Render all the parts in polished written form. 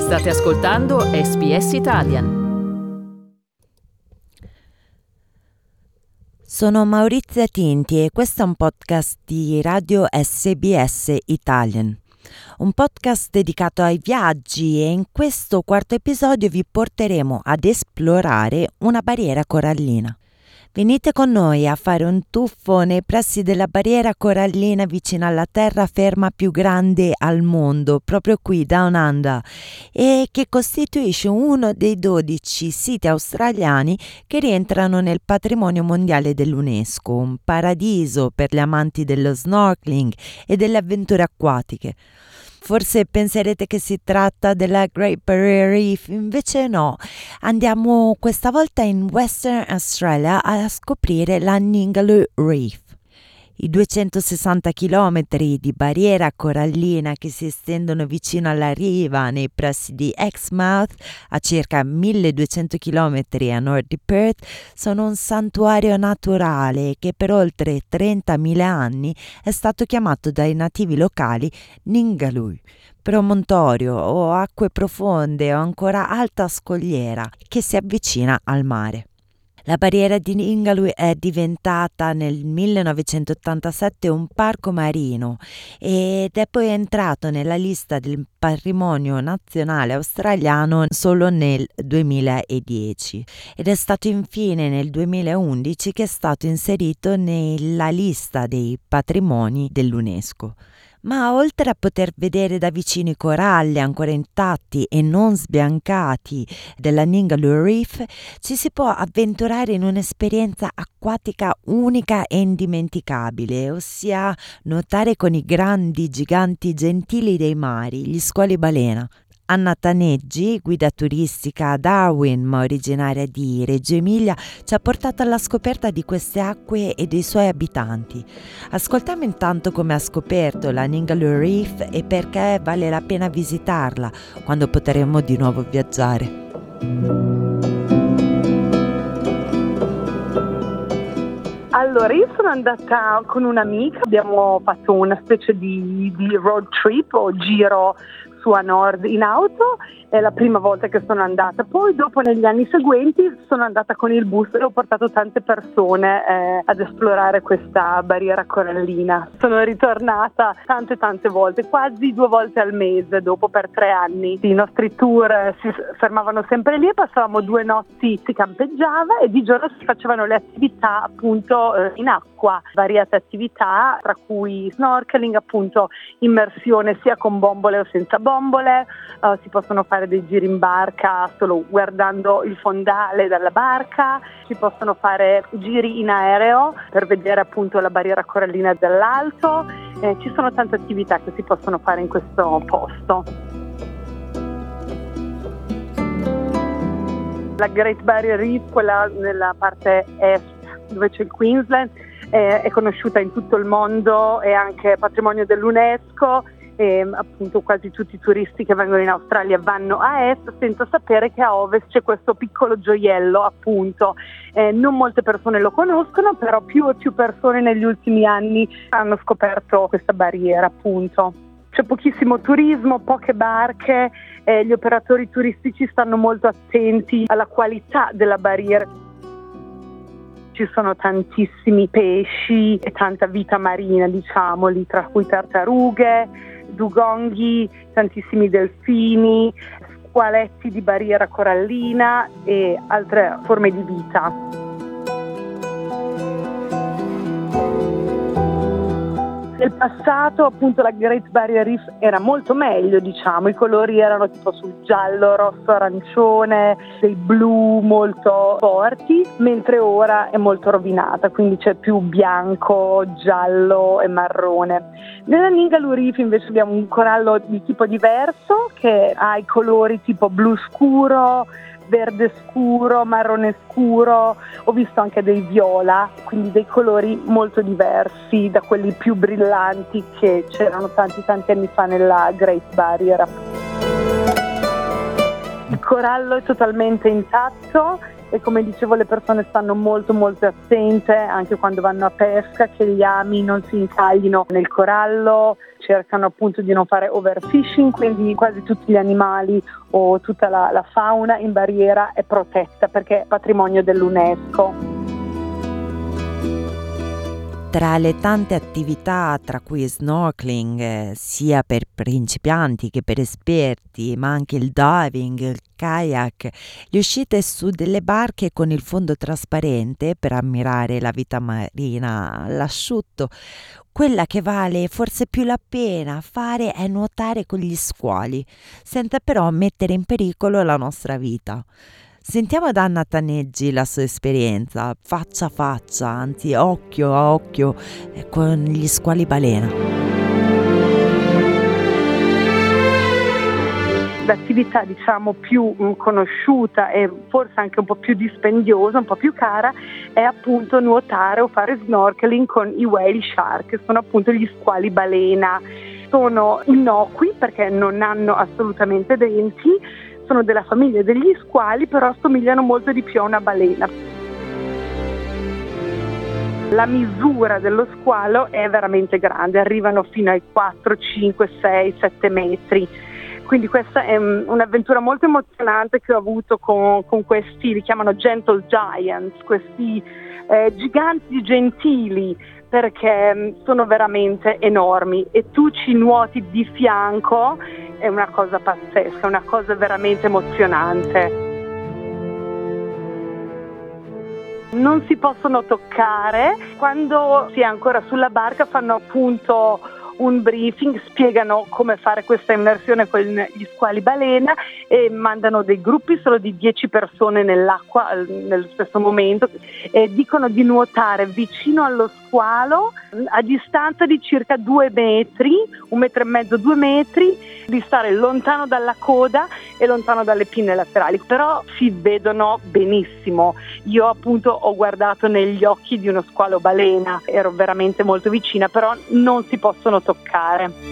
State ascoltando SBS Italian. Sono Maurizia Tinti e questo è un podcast di Radio SBS Italian. Un podcast dedicato ai viaggi, e in questo quarto episodio vi porteremo ad esplorare una barriera corallina. Venite con noi a fare un tuffo nei pressi della barriera corallina vicino alla terraferma più grande al mondo, proprio qui Down Under, e che costituisce uno dei 12 siti australiani che rientrano nel patrimonio mondiale dell'UNESCO, un paradiso per gli amanti dello snorkeling e delle avventure acquatiche. Forse penserete che si tratta della Great Barrier Reef, invece no. Andiamo questa volta in Western Australia a scoprire la Ningaloo Reef. I 260 chilometri di barriera corallina che si estendono vicino alla riva nei pressi di Exmouth, a circa 1200 chilometri a nord di Perth, sono un santuario naturale che per oltre 30.000 anni è stato chiamato dai nativi locali Ningaloo, promontorio o acque profonde o ancora alta scogliera che si avvicina al mare. La barriera di Ningaloo è diventata nel 1987 un parco marino ed è poi entrato nella lista del patrimonio nazionale australiano solo nel 2010 ed è stato infine nel 2011 che è stato inserito nella lista dei patrimoni dell'UNESCO. Ma oltre a poter vedere da vicino i coralli ancora intatti e non sbiancati della Ningaloo Reef, ci si può avventurare in un'esperienza acquatica unica e indimenticabile, ossia nuotare con i grandi giganti gentili dei mari, gli squali balena. Anna Taneggi, guida turistica a Darwin ma originaria di Reggio Emilia, ci ha portato alla scoperta di queste acque e dei suoi abitanti. Ascoltiamo intanto come ha scoperto la Ningaloo Reef e perché vale la pena visitarla quando potremo di nuovo viaggiare. Allora, io sono andata con un'amica, abbiamo fatto una specie di road trip o giro su a nord in auto, è la prima volta che sono andata. Poi dopo negli anni seguenti sono andata con il bus e ho portato tante persone ad esplorare questa barriera corallina. Sono ritornata tante volte, quasi 2 volte al mese dopo per 3 anni. I nostri tour si fermavano sempre lì e passavamo 2 notti, si campeggiava e di giorno si facevano le attività appunto in acqua, variate attività tra cui snorkeling, appunto immersione sia con bombole o senza bombole, si possono fare dei giri in barca solo guardando il fondale dalla barca, si possono fare giri in aereo per vedere appunto la barriera corallina dall'alto, ci sono tante attività che si possono fare in questo posto. La Great Barrier Reef, quella nella parte est dove c'è il Queensland, è conosciuta in tutto il mondo, è anche patrimonio dell'UNESCO. E appunto quasi tutti i turisti che vengono in Australia vanno a est senza sapere che a ovest c'è questo piccolo gioiello, appunto. Non molte persone lo conoscono, però più e più persone negli ultimi anni hanno scoperto questa barriera, appunto. C'è pochissimo turismo, poche barche, gli operatori turistici stanno molto attenti alla qualità della barriera. Ci sono tantissimi pesci e tanta vita marina, diciamoli, tra cui tartarughe, dugonghi, tantissimi delfini, squaletti di barriera corallina e altre forme di vita. Nel passato appunto la Great Barrier Reef era molto meglio, diciamo, i colori erano tipo sul giallo, rosso, arancione, dei blu molto forti, mentre ora è molto rovinata, quindi c'è più bianco, giallo e marrone. Nella Ningaloo Reef invece abbiamo un corallo di tipo diverso che ha i colori tipo blu scuro, verde scuro, marrone scuro, ho visto anche dei viola, quindi dei colori molto diversi da quelli più brillanti che c'erano tanti anni fa nella Great Barrier. Il corallo è totalmente intatto e come dicevo le persone stanno molto attente anche quando vanno a pesca che gli ami non si incaglino nel corallo. cercano appunto di non fare overfishing, quindi quasi tutti gli animali o tutta la fauna in barriera è protetta perché è patrimonio dell'UNESCO. Tra le tante attività, tra cui snorkeling, sia per principianti che per esperti, ma anche il diving, il kayak, le uscite su delle barche con il fondo trasparente per ammirare la vita marina all'asciutto, quella che vale forse più la pena fare è nuotare con gli squali, senza però mettere in pericolo la nostra vita. Sentiamo da Anna Taneggi la sua esperienza, faccia a faccia, anzi occhio a occhio, con gli squali balena. L'attività diciamo più conosciuta e forse anche un po' più dispendiosa, un po' più cara, è appunto nuotare o fare snorkeling con i whale shark, che sono appunto gli squali balena. Sono innocui perché non hanno assolutamente denti, sono della famiglia degli squali, però somigliano molto di più a una balena. La misura dello squalo è veramente grande, arrivano fino ai 4, 5, 6, 7 metri. Quindi questa è un'avventura molto emozionante che ho avuto con questi, li chiamano gentle giants, questi giganti gentili, perché sono veramente enormi e tu ci nuoti di fianco, è una cosa pazzesca, una cosa veramente emozionante. Non si possono toccare, quando si è ancora sulla barca fanno appunto un briefing, spiegano come fare questa immersione con gli squali balena e mandano dei gruppi solo di 10 persone nell'acqua nello stesso momento e dicono di nuotare vicino allo squalo a distanza di circa 2 metri, 1,5 metri, 2 metri, di stare lontano dalla coda e lontano dalle pinne laterali, però si vedono benissimo. Io appunto ho guardato negli occhi di uno squalo balena, ero veramente molto vicina, però non si possono toccare.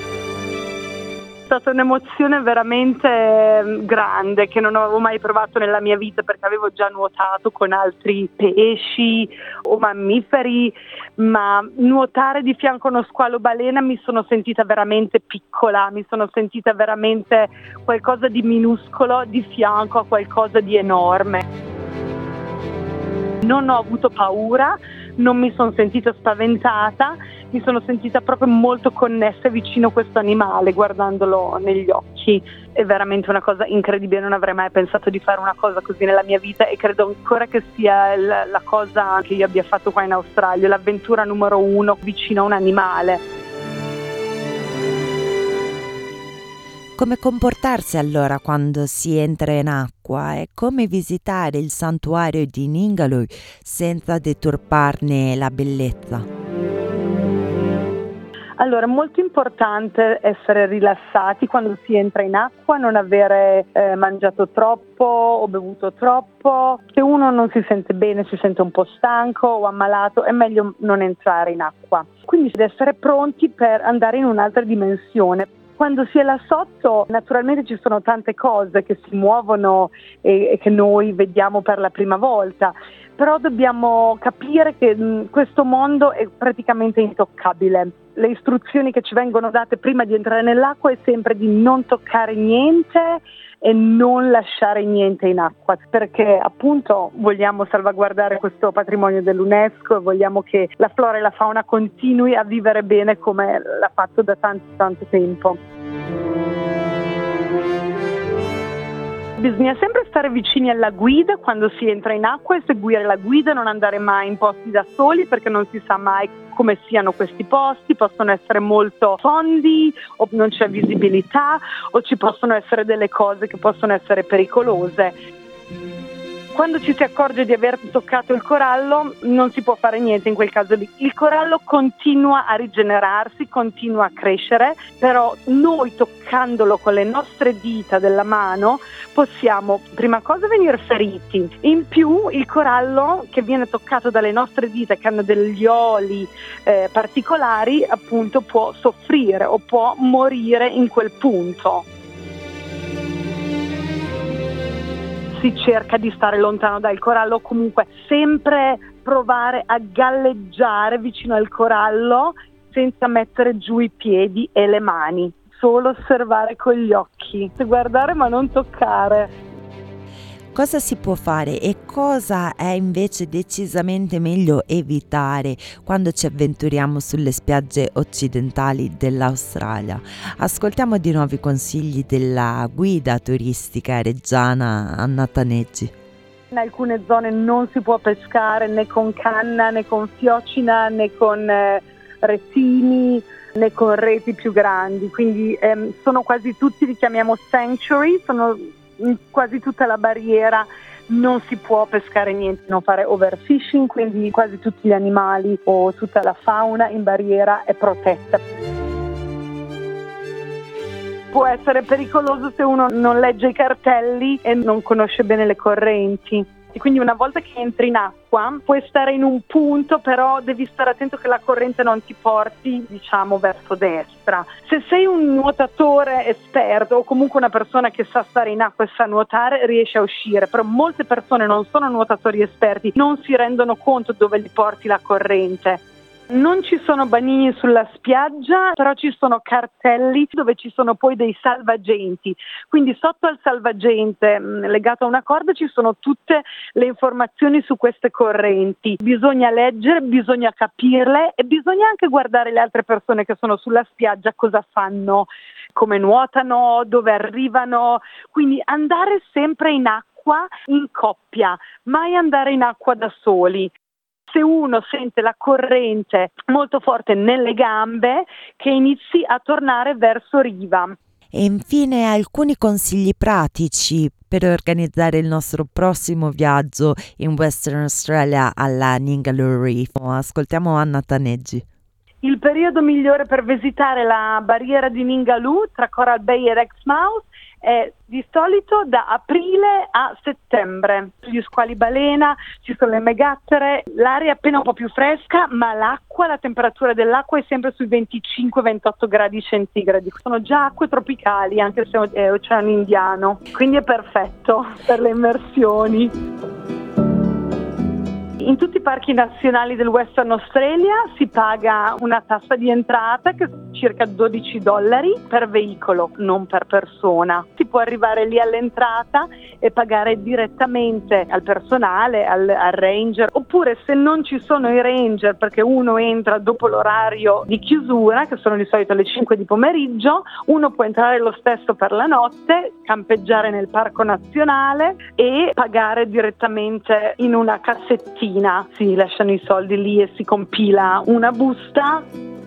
È stata un'emozione veramente grande che non avevo mai provato nella mia vita, perché avevo già nuotato con altri pesci o mammiferi, ma nuotare di fianco a uno squalo balena mi sono sentita veramente piccola, mi sono sentita veramente qualcosa di minuscolo di fianco a qualcosa di enorme. Non ho avuto paura, non mi sono sentita spaventata, mi sono sentita proprio molto connessa e vicino a questo animale guardandolo negli occhi. È veramente una cosa incredibile, non avrei mai pensato di fare una cosa così nella mia vita e credo ancora che sia la cosa che io abbia fatto qua in Australia, l'avventura numero 1 vicino a un animale. Come comportarsi allora quando si entra in acqua e come visitare il santuario di Ningaloo senza deturparne la bellezza? Allora, è molto importante essere rilassati quando si entra in acqua, non avere mangiato troppo o bevuto troppo. Se uno non si sente bene, si sente un po' stanco o ammalato, è meglio non entrare in acqua. Quindi deve essere pronti per andare in un'altra dimensione. Quando si è là sotto, naturalmente ci sono tante cose che si muovono e che noi vediamo per la prima volta, però dobbiamo capire che questo mondo è praticamente intoccabile. Le istruzioni che ci vengono date prima di entrare nell'acqua è sempre di non toccare niente e non lasciare niente in acqua, perché appunto vogliamo salvaguardare questo patrimonio dell'UNESCO e vogliamo che la flora e la fauna continui a vivere bene come l'ha fatto da tanto tempo. Bisogna sempre stare vicini alla guida quando si entra in acqua e seguire la guida, non andare mai in posti da soli perché non si sa mai come siano questi posti, possono essere molto fondi o non c'è visibilità o ci possono essere delle cose che possono essere pericolose. Quando ci si accorge di aver toccato il corallo non si può fare niente in quel caso lì. Il corallo continua a rigenerarsi, continua a crescere, però noi toccandolo con le nostre dita della mano possiamo, prima cosa, venire feriti. In più il corallo che viene toccato dalle nostre dita, che hanno degli oli particolari, appunto può soffrire o può morire in quel punto. Si cerca di stare lontano dal corallo, comunque sempre provare a galleggiare vicino al corallo senza mettere giù i piedi e le mani, solo osservare con gli occhi, guardare ma non toccare. Cosa si può fare e cosa è invece decisamente meglio evitare quando ci avventuriamo sulle spiagge occidentali dell'Australia? Ascoltiamo di nuovo i consigli della guida turistica reggiana Anna Taneggi. In alcune zone non si può pescare né con canna, né con fiocina, né con retini, né con reti più grandi, quindi sono quasi tutti, li chiamiamo sanctuary, sono in quasi tutta la barriera non si può pescare niente, non fare overfishing, quindi quasi tutti gli animali o tutta la fauna in barriera è protetta. Può essere pericoloso se uno non legge i cartelli e non conosce bene le correnti. E quindi una volta che entri in acqua puoi stare in un punto, però devi stare attento che la corrente non ti porti, verso destra. Se sei un nuotatore esperto o comunque una persona che sa stare in acqua e sa nuotare, riesci a uscire, però molte persone non sono nuotatori esperti, non si rendono conto dove li porti la corrente. Non ci sono banini sulla spiaggia, però ci sono cartelli dove ci sono poi dei salvagenti. Quindi sotto al salvagente legato a una corda ci sono tutte le informazioni su queste correnti. Bisogna leggere, bisogna capirle e bisogna anche guardare le altre persone che sono sulla spiaggia cosa fanno, come nuotano, dove arrivano. Quindi andare sempre in acqua in coppia, mai andare in acqua da soli. Se uno sente la corrente molto forte nelle gambe, che inizi a tornare verso riva. E infine alcuni consigli pratici per organizzare il nostro prossimo viaggio in Western Australia alla Ningaloo Reef. Ascoltiamo Anna Taneggi. Il periodo migliore per visitare la barriera di Ningaloo tra Coral Bay ed Exmouth è di solito da aprile a settembre. Gli squali balena, ci sono le megattere, l'aria è appena un po' più fresca, ma la temperatura dell'acqua è sempre sui 25-28 gradi centigradi. Sono già acque tropicali, anche se è oceano Indiano, quindi è perfetto per le immersioni. In tutti i parchi nazionali del Western Australia si paga una tassa di entrata che è circa $12 per veicolo, non per persona. Si può arrivare lì all'entrata e pagare direttamente al personale, al ranger, oppure se non ci sono i ranger perché uno entra dopo l'orario di chiusura, che sono di solito alle 5 di pomeriggio, uno può entrare lo stesso per la notte, campeggiare nel parco nazionale e pagare direttamente in una cassettina. Si lasciano i soldi lì e si compila una busta.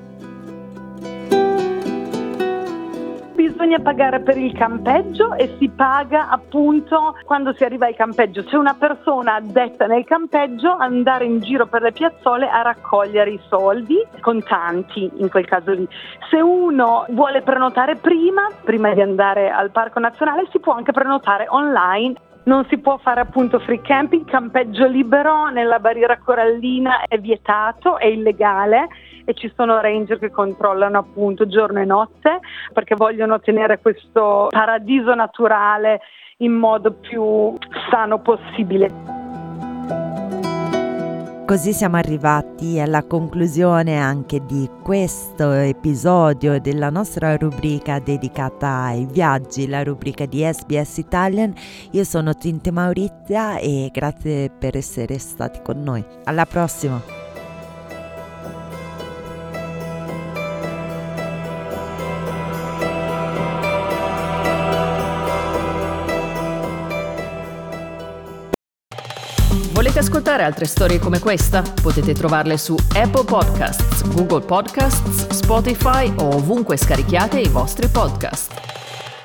Bisogna pagare per il campeggio e si paga appunto quando si arriva al campeggio. C'è una persona addetta nel campeggio a andare in giro per le piazzole a raccogliere i soldi, contanti in quel caso lì. Se uno vuole prenotare prima di andare al parco nazionale, si può anche prenotare online. Non si può fare appunto free camping, campeggio libero nella barriera corallina è vietato, è illegale e ci sono ranger che controllano appunto giorno e notte perché vogliono tenere questo paradiso naturale in modo più sano possibile. Così siamo arrivati alla conclusione anche di questo episodio della nostra rubrica dedicata ai viaggi, la rubrica di SBS Italian. Io sono Tinte Maurizia e grazie per essere stati con noi. Alla prossima! Volete ascoltare altre storie come questa? Potete trovarle su Apple Podcasts, Google Podcasts, Spotify o ovunque scarichiate i vostri podcast.